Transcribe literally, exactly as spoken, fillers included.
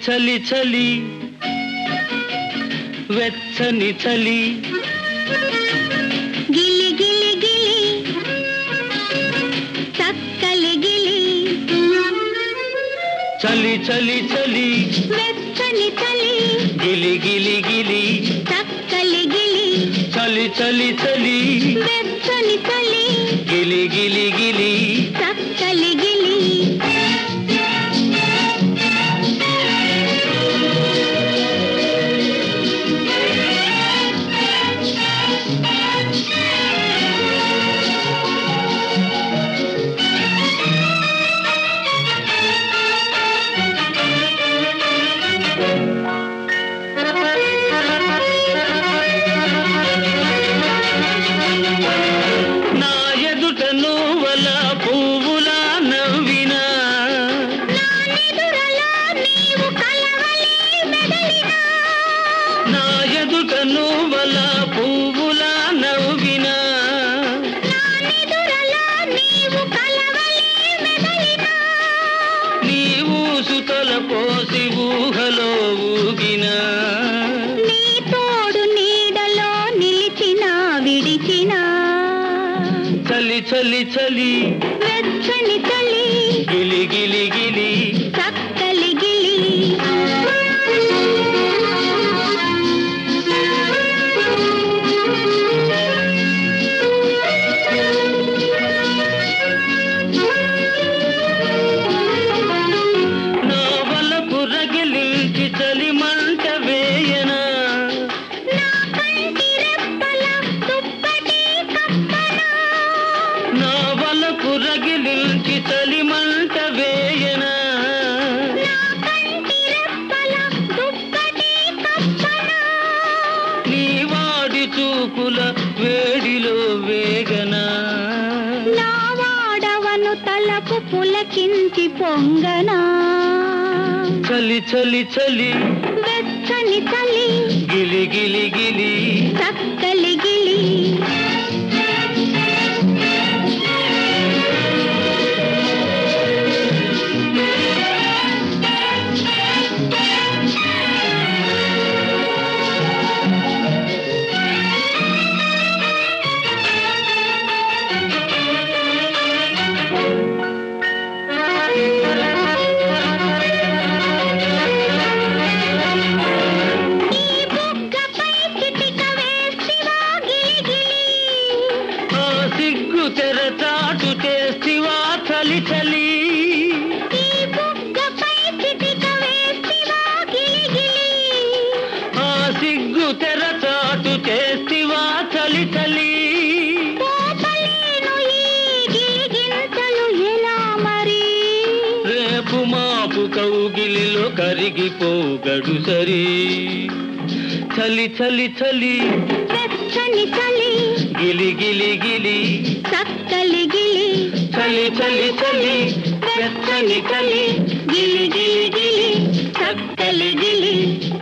చలి చలి వెచ్చని చలి గిలి గిలి గిలి చక్కలి గిలి చలి చలి చలి వెచ్చని చలి గిలి గిలి గిలి చక్కలి గిలి చలి చలి చలి వెచ్చని చలి గిలి గిలి గిలి చక్కలి గిలి నువ్వల పువ్వులా నవ్వినా నీ ఊసుతల పోసి ఊహలో ఊగినా నీ తోడు నీడలో నిలిచినా విడిచినా చలి చలి చలి వెచ్చని చలి గిలి గిలి గిలి చక్కలి గిలి చలి మంట వేయనా నా వలకు రగిలించి చలి మంట వేయనా నీ వాడి చూపుల వేడిలో వేగనా నా వాడవను తలకు పులకించి పొంగనా చలి చలి చలి వెచ్చని చలి గిలి గిలి గిలి చక్కలి గిలి సిగ్గు తెర చాటు చేస్తివా చలి చలి ఆ సిగ్గు తెర చాటు చేస్తివా చలి చలి రేపు మాపు కౌగిలిలో కరిగిపోగడు సరి చలి చలి చలి వెచ్చని చలి గిలి గిలి గిలి చక్కలి గిలి చలి చలి చలి వెచ్చని చలి గిలి గిలి గిలి చక్కలి గిలి